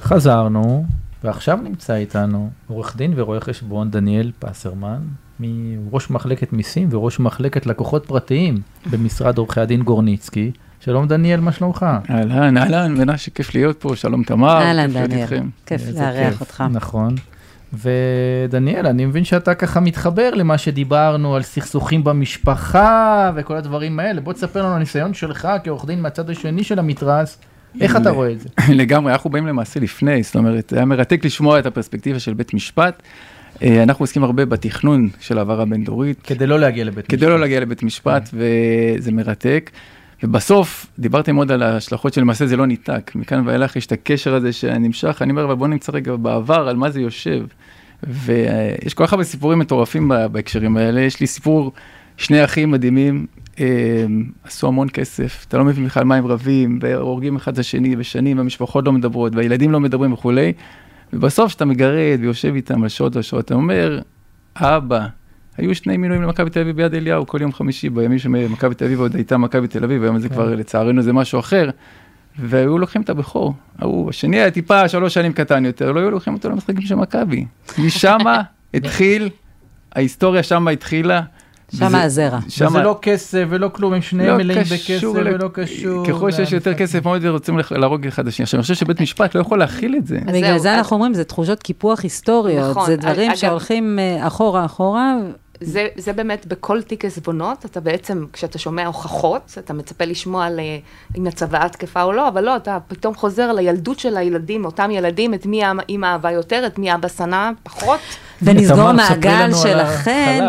חזרנו, ועכשיו נמצא איתנו עורך דין ורואה חשבון דניאל פסרמן, מראש מחלקת מיסים וראש מחלקת לקוחות פרטיים במשרד עורכי הדין גורניצקי. שלום דניאל, מה שלומך? אהלן, מנשה, כיף להיות פה, שלום תמר. אהלן דניאל, כיף לארח אותך. נכון. ודניאל, אני מבין שאתה ככה מתחבר למה שדיברנו על סכסוכים במשפחה וכל הדברים האלה. בוא תספר לנו הניסיון שלך כעורך דין מהצד השני של המתרס. איך אתה רואה את זה? לגמרי, אנחנו באים למעשה לפני, זאת אומרת, היה מרתק לשמוע את הפרספקטיבה של בית משפט. אנחנו עוסקים הרבה בתכנון של העברה בין-דורית. כדי לא להגיע לבית משפט. כדי לא להגיע לבית משפט, וזה מרתק. ובסוף, דיברתם עוד על ההשלכות שלמעשה זה לא ניתק. מכאן ואילך יש את הקשר הזה שנמשך. אני אומר, אבל בואו נמצא רגע בעבר על מה זה יושב. ויש כל כך הרבה סיפורים מטורפים בהקשרים האלה. יש לי סיפור, שני אחים מדהימים, עשו המון כסף. אתה לא מבין בכלל מה הם רבים, והורגים אחד את השני בשנים, והמשפחות לא מדברות, והילדים לא מדברים וכו'. ובסוף שאתה מגרד ויושב איתם על שעות ושעות, אתה אומר, אבא, היו שני מינויים למכבי תל אביב ביד אליהו, כל יום חמישי, בימים שמכבי תל אביב עוד הייתה מכבי תל אביב, והיום זה כבר לצערנו זה משהו אחר, והיו לוקחים את הבכור. השני היה טיפה 3 שנים קטן יותר, לא היו לוקחים אותו למשחקים של מכבי. משמה התחיל, ההיסטוריה שמה התחילה. שמה הזרע. וזה לא כסף ולא כלום, הם שניהם מלאים בכסף ולא קשור. ככל שיש יותר כסף, מאוד רוצים להרוג אחד השני. עכשיו, אני חושב שבית משפט לא יכול להכיל את זה. בגלל זה אנחנו אומרים, זה תחושות קיפוח היסטוריות, זה דברים שהולכים אחורה. זה באמת בכל תיק עזבונות, אתה בעצם, כשאתה שומע הוכחות, אתה מצפה לשמוע אם הצוואה תקפה או לא, אבל לא, אתה פתאום חוזר לילדות של הילדים, אותם ילדים, את מי אמא אהבה יותר, את מי אבא שנא פחות. ונסגור מעגל שלכם.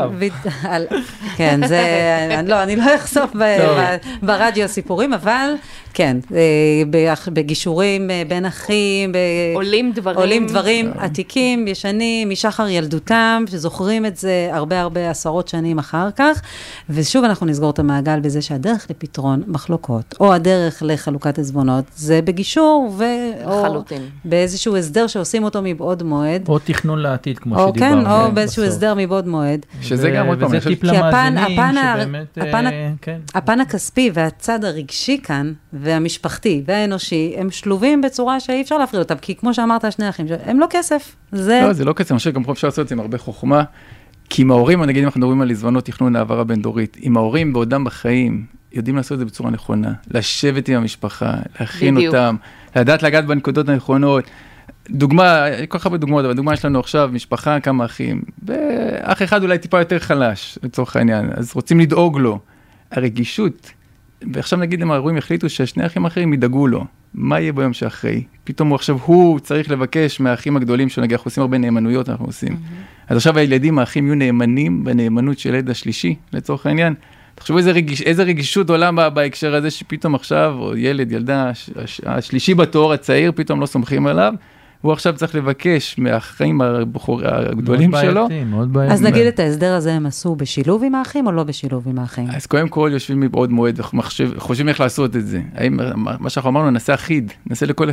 כן, זה, אני לא אחשוף ברדיו סיפורים, אבל כן, בגישורים בין אחים, עולים דברים עתיקים, ישנים, משחר ילדותם, שזוכרים את זה הרבה עשרות שנים אחר כך, ושוב אנחנו נסגור את המעגל בזה שהדרך לפתרון מחלוקות, או הדרך לחלוקת עזבונות, זה בגישור, או באיזשהו הסדר שעושים אותו מבעוד מועד. או תכנון לעתיד, כמו שדיברנו. כן, או באיזשהו הסדר מבעוד מועד. שזה גם עוד פעם. וזה טיפ למאזינים שבאמת... הפן הכספי והצד הרגשי כאן, והמשפחתי והאנושי, הם שלובים בצורה שאי אפשר להפריד אותם, כי כמו שאמרת, השני אחים, הם לא כסף. לא, זה לא כסף, אני חושב שגם אפשר לעשות את זה עם הרבה חוכמה, כי עם ההורים, נגיד אם אנחנו מדברים על עזבונות תכנון העברה בין-דורית, עם ההורים בעודם בחיים, יודעים לעשות את זה בצורה נכונה, לשבת עם המשפחה, להכין אותם, לדעת לגעת בנקודות הנכונות. דוגמה, כל כך הרבה דוגמאות, אבל דוגמה יש לנו עכשיו, משפחה, כמה אחים, ואח אחד אולי טיפה יותר חלש, לצורך העניין, אז רוצים לדאוג לו. הרגישות, ועכשיו נגיד אם ההורים יחליטו שהשני האחים האחרים ידאגו לו, מה יהיה ביום שאחרי? פתאום הוא צריך לבקש מהאחים הגדולים שנגיד, אנחנו עושים הרבה נאמנויות, אנחנו עושים. אז עכשיו הילדים, האחים יהיו נאמנים בנאמנות של ילד השלישי, לצורך העניין. תחשבו איזה רגישות עולה בהקשר הזה, שפתאום עכשיו, או ילד, ילדה, השלישי בתור, הצעיר, פתאום לא סומכים עליו, הוא עכשיו צריך לבקש מהאחים הגדולים שלו. מאוד בעייתי. אז נגיד את ההסדר הזה הם עשו בשילוב עם האחים או לא בשילוב עם האחים? אז קודם כל יושבים מבעוד מועד, חושבים איך לעשות את זה. מה שאנחנו אמרנו, נעשה אחיד, נעשה לכל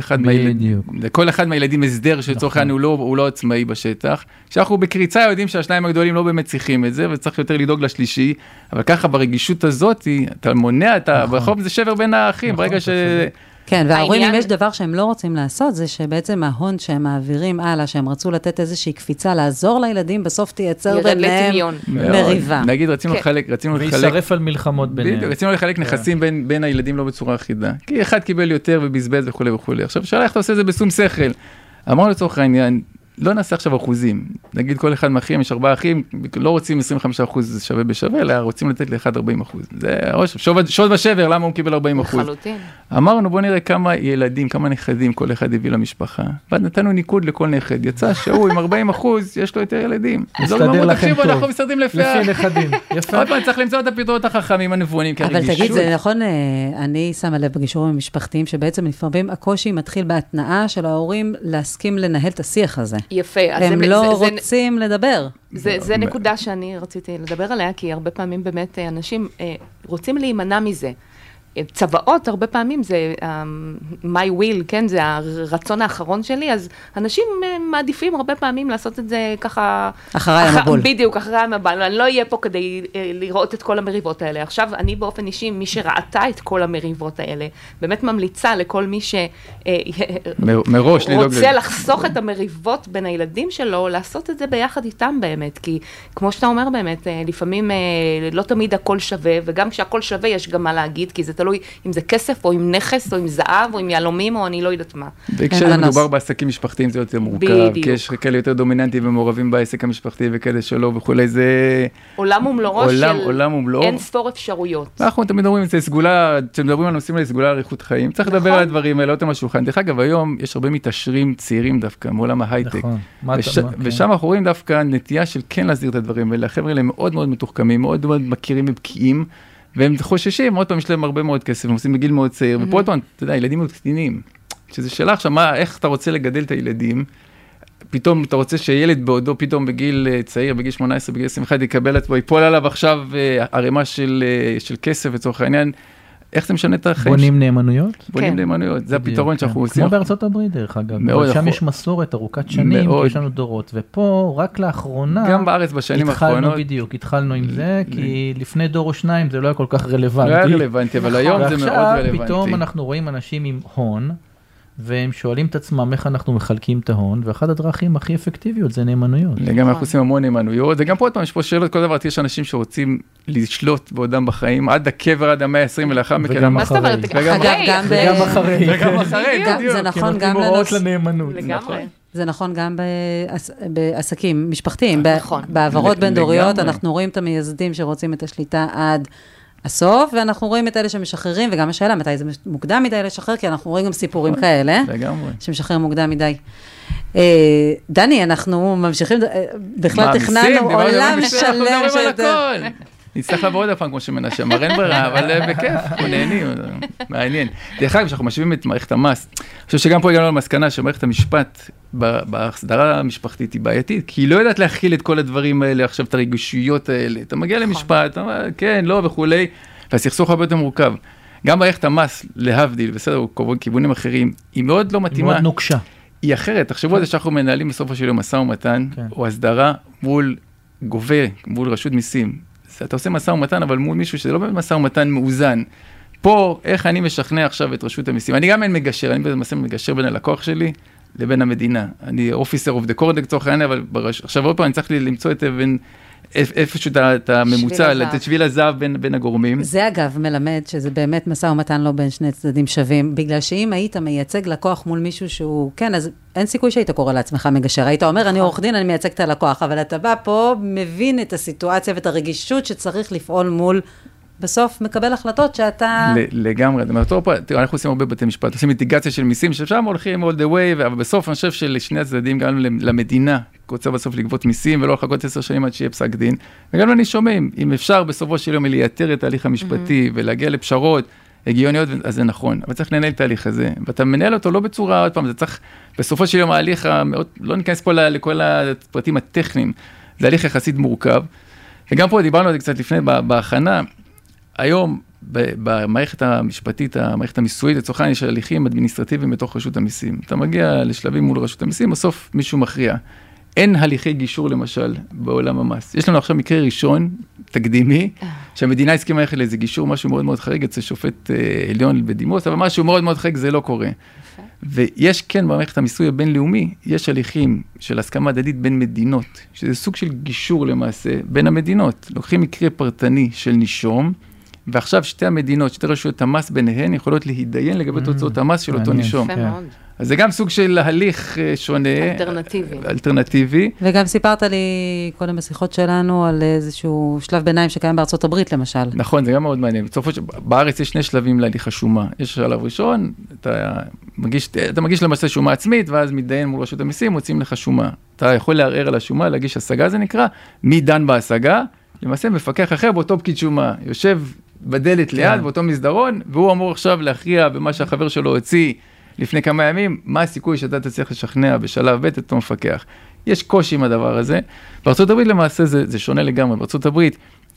אחד מהילדים הסדר שצורך העניין הוא לא עצמאי בשטח. כשאנחנו בקריצה יודעים שהשניים הגדולים לא באמת צריכים את זה, וצריך יותר לדאוג לשלישי, אבל ככה ברגישות הזאת, אתה מונע, ברחוב זה שבר בין האחים, ברגע ש... כן, וההורים, אם יש דבר שהם לא רוצים לעשות, זה שבעצם ההון שהם מעבירים הלאה, שהם רצו לתת איזושהי קפיצה, לעזור לילדים, בסוף תייצר ביניהם מריבה. נגיד, רצינו לחלק... וישרף על מלחמות ביניהם. רצינו לחלק נכסים בין הילדים לא בצורה אחידה. כי אחד קיבל יותר ובזבז וכו' וכו'. עכשיו, שאלה איך אתה עושה את זה בשום שכל. אמרנו לצורך העניין, לא נעשה עכשיו אחוזים. נגיד כל אחד מאחים, יש 4 אחים, לא רוצים 25% זה שווה בשווה, אלא רוצים לתת לאחד 40%. זה שוד ושבר, למה הוא קיבל 40%? לחלוטין. אמרנו, בוא נראה כמה ילדים, כמה נכדים כל אחד הביא למשפחה. ואז נתנו ניקוד לכל נכד. יצא שהוא עם 40%, יש לו יותר ילדים. מסתדר לכם טוב. אנחנו מסתדרים לפי נכדים. יפה. עוד פעם, צריך למצוא את הפתרונות החכמים הנבונים. אבל תגיד, זה נכון, אני שמה לב בגישורים המשפחתיים, שבעצם לפעמים הקושי מתחיל בהתנאה של ההורים להסכים לנהל את השיח הזה. יפה. הם לא רוצים לדבר. זה נקודה שאני רציתי לדבר עליה, כי הרבה פעמים באמת אנשים רוצים להימנע מזה. צבאות, הרבה פעמים זה my will, כן, זה הרצון האחרון שלי, אז אנשים מעדיפים הרבה פעמים לעשות את זה ככה... אחרי המבול. בדיוק, אחרי המבול. אני לא אהיה פה כדי לראות את כל המריבות האלה. עכשיו, אני באופן אישי, מי שראתה את כל המריבות האלה, באמת ממליצה לכל מי שרוצה לחסוך את המריבות בין הילדים שלו, לעשות את זה ביחד איתם באמת, כי כמו שאתה אומר באמת, לפעמים לא תמיד הכל שווה, וגם כשהכל שווה יש גם מה להגיד, כי זה תלוי אם זה כסף או עם נכס או עם זהב או עם יהלומים או אני לא יודעת מה. וכשמדובר בעסקים משפחתיים זה יותר מורכב, כי יש כאלה יותר דומיננטיים ומעורבים בעסק המשפחתי וכאלה שלא וכולי, זה עולם ומלואו של אין ספור אפשרויות. אנחנו תמיד אומרים, זה סגולה, כשמדברים על נושאים האלה, סגולה לאריכות חיים, צריך לדבר על הדברים האלה, אותם השולחן. דרך אגב, היום יש הרבה מתעשרים צעירים דווקא, מעולם ההייטק, ושם אנחנו רואים דווקא נטייה של כן להסדיר את הדברים, ולחבר'ה האלה מאוד מאוד מתוחכמים, מאוד מאוד מכירים ובקיאים, והם חוששים, עוד פעם יש להם הרבה מאוד כסף, הם עושים בגיל מאוד צעיר, ופה עוד פעם, אתה יודע, ילדים מאוד קטינים, שזה שאלה עכשיו, איך אתה רוצה לגדל את הילדים, פתאום אתה רוצה שילד בעודו, פתאום בגיל צעיר, בגיל 18, בגיל 21, יקבל את בו, ייפול עליו עכשיו ערימה של כסף לצורך העניין, איך זה משנה את החיים? בונים נאמנויות? בונים נאמנויות, זה הפתרון שאנחנו עושים. כמו בארצות הברית דרך אגב, שם יש מסורת ארוכת שנים, יש לנו דורות, ופה רק לאחרונה, גם בארץ בשנים האחרונות, בדיוק, התחלנו עם זה, כי לפני דור או שניים זה לא היה כל כך רלוונטי. לא היה רלוונטי, אבל היום זה מאוד רלוונטי. ועכשיו פתאום אנחנו רואים אנשים עם הון, והם שואלים את עצמם איך אנחנו מחלקים את ההון, ואחת הדרכים הכי אפקטיביות זה נאמנויות. גם אנחנו עושים המון נאמנויות, וגם פה יש פה שאלות, כל דבר, יש אנשים שרוצים לשלוט בעודם בחיים, עד הקבר, עד המאה ה-20 ולאחר מכן. וגם אחרי. וגם אחרי. זה נכון גם לנאמנות. לגמרי. זה נכון גם בעסקים משפחתיים, בעברות בין דוריות, אנחנו רואים את המייסדים שרוצים את השליטה עד הסוף, ואנחנו רואים את אלה שמשחררים, וגם השאלה מתי זה מוקדם מדי לשחרר, כי אנחנו רואים גם סיפורים כאלה, שמשחרר מוקדם מדי. דני, אנחנו ממשיכים, בכלל תכננו עולם שלם של... נצטרך לעבור עוד הפעם כמו שמנשה, אין ברירה, אבל בכיף, אנחנו נהנים, מעניין. דרך אגב, כשאנחנו משווים את מערכת המס, אני חושב שגם פה הגענו למסקנה שמערכת המשפט בהסדרה המשפחתית היא בעייתית, כי היא לא יודעת להכיל את כל הדברים האלה, עכשיו את הרגישויות האלה, אתה מגיע למשפט, אתה אומר, כן, לא וכולי, והסכסוך הרבה יותר מורכב. גם מערכת המס, להבדיל, בסדר, כיוונים אחרים, היא מאוד לא מתאימה. מאוד נוקשה. היא אחרת, תחשבו על זה שאנחנו מנהלים בסופו של יום משא ומתן, או הסדרה מול גובה, מול רשות מיסים. אתה עושה משא ומתן, אבל מול מישהו שזה לא באמת משא ומתן מאוזן. פה, איך אני משכנע עכשיו את רשות המיסים? אני גם אין מגשר, אני למעשה מגשר בין הלקוח שלי לבין המדינה. אני אופיסר אוף דה קורדק צורך העניין, אבל עכשיו עוד פעם אני צריך למצוא את איפשהו את הממוצע, לתת שביל הזהב בין הגורמים. זה אגב מלמד שזה באמת משא ומתן לא בין שני צדדים שווים, בגלל שאם היית מייצג לקוח מול מישהו שהוא, כן, אז אין סיכוי שהיית קורא לעצמך מגשר. היית אומר, אני עורך דין, אני מייצג את הלקוח, אבל אתה בא פה, מבין את הסיטואציה ואת הרגישות שצריך לפעול מול, בסוף מקבל החלטות שאתה... לגמרי, אנחנו עושים הרבה בתי משפט, עושים מיטיגציה של מיסים, ששם הולכים all the way, אבל בסוף אני חושב שלשני הצדדים, גם למדינה, רוצה בסוף לגבות מיסים, ולא לחכות 10 שנים עד שיהיה פסק דין, וגם אני שומעים, אם אפשר בסופו של יום לייתר את ההליך המשפטי, ולהגיע לפשרות הגיוניות, אז זה נכון, אבל צריך לנהל את ההליך הזה, ואתה מנהל אותו לא בצורה, עוד פעם, זה צריך, בסופו של יום ההליך המאוד, לא ניכנס פה לכל הפרטים הטכניים, זה הליך יחסית מורכב, וגם פה דיברנו על זה קצת לפני, בהכנה, היום, במערכת המשפטית, המערכת המיסויית, לצורך העניין יש הליכים אדמיניסטרטיביים בתוך רשות המיסים. אתה מגיע לשלבים מול רשות המיסים, בסוף מישהו מכריע. אין הליכי גישור למשל בעולם המס. יש לנו עכשיו מקרה ראשון, תקדימי, שהמדינה הסכימה ללכת לאיזה גישור, משהו מאוד מאוד חריג, אצל שופט עליון בדימוס, אבל משהו מאוד מאוד חריג, זה לא קורה. ויש כן במערכת המיסוי הבינלאומי, יש הליכים של הסכמה הדדית בין מדינות, שזה סוג של גישור למעשה בין המדינות. לוקחים מקרה פרטני של נישום, ועכשיו שתי המדינות, שתי רשויות המס ביניהן, יכולות להידיין לגבי תוצאות המס של אותו נישום. אז זה גם סוג של הליך שונה. אלטרנטיבי. וגם סיפרת לי קודם בשיחות שלנו על איזשהו שלב ביניים שקיים בארצות הברית למשל. נכון, זה גם מאוד מעניין. בארץ יש 2 שלבים להליך השומה. יש שלב ראשון, אתה מגיש למעשה שומה עצמית, ואז מתדיין מול רשות המיסים, מוצאים לך שומה. אתה יכול לערער על השומה, להגיש השגה, זה נקרא, מי דן בהשגה? למעשה מפקח אחר באותו פקיד שומה, יושב בדלת ליד, באותו מסדרון, והוא אמור עכשיו להכריע במה שהחבר שלו הוציא לפני כמה ימים, מה הסיכוי שאתה תצליח לשכנע בשלב ב' את אותו מפקח. יש קושי עם הדבר הזה. בארצות הברית למעשה זה שונה לגמרי. בארצות הברית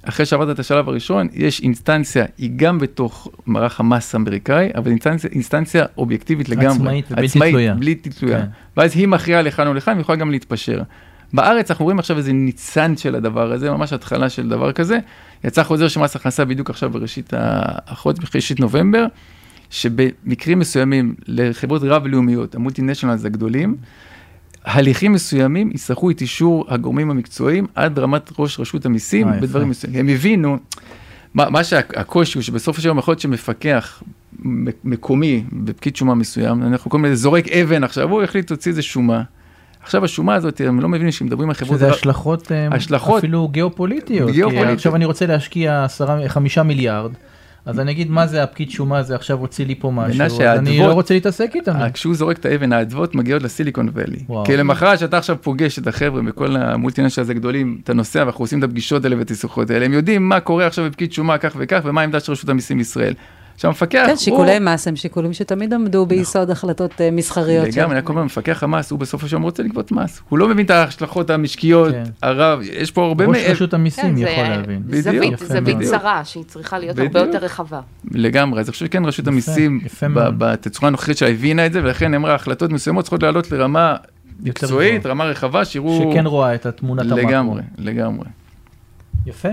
אחרי שעברת את השלב הראשון, יש אינסטנציה, היא גם בתוך מערך המס האמריקאי, אבל אינסטנציה אובייקטיבית לגמרי. עצמאית, בלתי תלויה. ואז היא מכריעה לכאן או לכאן, ויכולה גם להתפשר. בארץ אנחנו רואים עכשיו איזה ניצן של הדבר הזה, ממש התחלה של דבר כזה. יצא חוזר של מס הכנסה בדיוק עכשיו בראשית החודש, בראשית נובמבר, שבמקרים מסוימים לחברות רב-לאומיות, המולטינשיונלס הגדולים, הליכים מסוימים יצטרכו את אישור הגורמים המקצועיים עד רמת ראש רשות המיסים בדברים מסוימים. הם הבינו, מה שהקושי הוא שבסוף השבוע יכול להיות שמפקח מקומי בפקיד שומה מסוים, אנחנו קוראים לזה זורק אבן עכשיו, הוא החליט להוציא איזה שומה. עכשיו השומה הזאת, הם לא מבינים שמדברים על חברות... שזה השלכות אפילו גיאופוליטיות. עכשיו אני רוצה להשקיע 5 מיליארד, אז אני אגיד מה זה הפקיד שומה הזה עכשיו הוציא לי פה משהו, אז אני לא רוצה להתעסק איתם. כשהוא זורק את האבן, האדוות מגיעות לסיליקון ואלי. כי למחרת שאתה עכשיו פוגש את החבר'ה בכל המולטינשיונלס הגדולים, אתה נוסע ואנחנו עושים את הפגישות האלה ואת השיחות האלה, הם יודעים מה קורה עכשיו בפקיד שומה כך וכך, ומה העמדה של רשות המיסים בישראל. שהמפקח כן, שיקולי מס הם שיקולים שתמיד עמדו ביסוד החלטות מסחריות. לגמרי, אני כל פעם, מפקח המס, הוא בסוף השבוע רוצה לגבות מס. הוא לא מבין את ההשלכות המשקיות, הרב, יש פה הרבה... ראש רשות המיסים יכול להבין. זווית צרה, שהיא צריכה להיות הרבה יותר רחבה. לגמרי, אז אני חושב שכן, רשות המיסים, בתצורה הנוכחית שלה הבינה את זה, ולכן אמרה, החלטות מסוימות צריכות לעלות לרמה מקצועית, רמה רחבה, שיראו... שכן רואה את התמונת המקרו. לגמרי. יפה.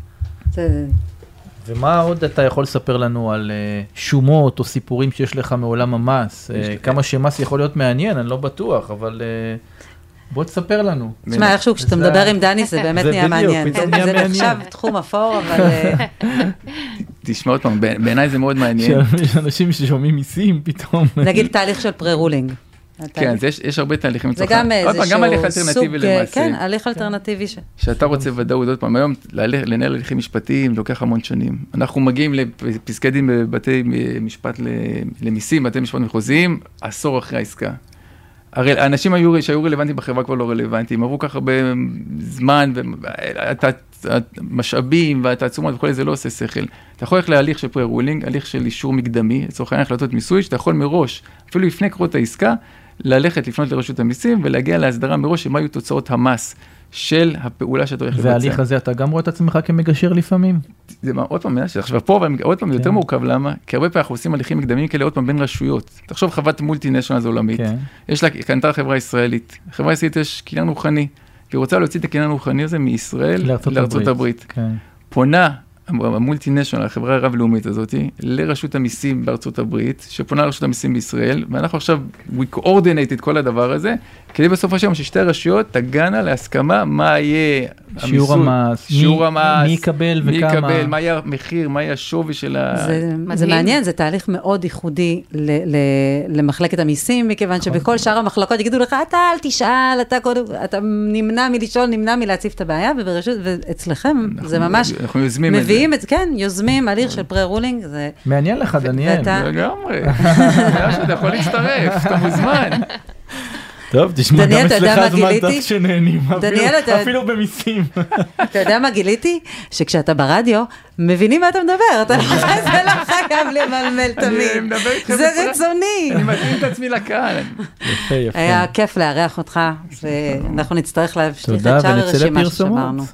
ומה עוד אתה יכול לספר לנו על שומות או סיפורים שיש לך מעולם המס? כמה שמס יכול להיות מעניין, אני לא בטוח, אבל בוא תספר לנו. תשמע, איכשהו כשאתה מדבר עם דני זה באמת נהיה מעניין. זה נחשב תחום אפור, אבל... תשמע עוד פעם, בעיניי זה מאוד מעניין. יש אנשים ששומעים מיסים פתאום. נגיד תהליך של פררולינג. כן, יש הרבה תהליכים זה גם איזשהו סוג, כן, הליך אלטרנטיבי. שאתה רוצה ודאות, עוד פעם, היום לנהל הליכים משפטיים לוקח המון שנים. אנחנו מגיעים לפסקי דין בבתי משפט למיסים, בתי משפט מחוזיים, עשור אחרי העסקה. הרי האנשים שהיו רלוונטיים בחברה כבר לא רלוונטיים, עברו כך הרבה זמן, המשאבים והתעצומות וכל זה לא עושה שכל. אתה יכול ללכת להליך של פרה-רולינג, הליך של אישור מקדמי, לצורך העניין החלטות מיסוי, שאתה יכול מראש, אפילו לפני קרות העסקה, ללכת לפנות לרשות המיסים ולהגיע להסדרה מראש שמה היו תוצאות המס של הפעולה שאתה הולך לבצע. וההליך הזה אתה גם רואה את עצמך כמגשר לפעמים? זה עוד פעם, עכשיו פה, אבל עוד פעם יותר מורכב, למה? כי הרבה פעמים אנחנו עושים הליכים מקדמיים כאלה עוד פעם בין רשויות. תחשוב חברת מולטינשיונלס עולמית. יש לה, קנתה חברה ישראלית. חברה ישראלית יש קניין רוחני. והיא רוצה להוציא את הקניין הרוחני הזה מישראל לארצות הברית. פונה המולטינשיונל, החברה הרב-לאומית הזאת, לרשות המיסים בארצות הברית, שפונה לרשות המיסים בישראל, ואנחנו עכשיו, we coordinate את כל הדבר הזה, כדי בסוף השם ששתי הרשויות תגענה להסכמה מה יהיה שיעור המס, מי יקבל וכמה, מה יהיה המחיר, מה יהיה השווי של זה מעניין, זה תהליך מאוד ייחודי למחלקת המיסים, מכיוון שבכל שאר המחלקות יגידו לך, אתה אל תשאל, אתה נמנע מלשאול, נמנע מלהציף את הבעיה, ואצלכם זה ממש מביאים את זה, כן, יוזמים הליך של פרה-רולינג. מעניין לך, דניאל. לגמרי, אתה יכול להצטרף, אתה מוזמן. טוב, תשמע, גם אצלך הזמן דף שנהנים, אפילו במיסים. אתה יודע מה גיליתי? שכשאתה ברדיו, מבינים מה אתה מדבר, זה לא חייב למלמל תמיד. זה רצוני. אני מתאים את עצמי לקהל. היה כיף לארח אותך, ואנחנו נצטרך להשליך את שאר הרשימה ששמרנו.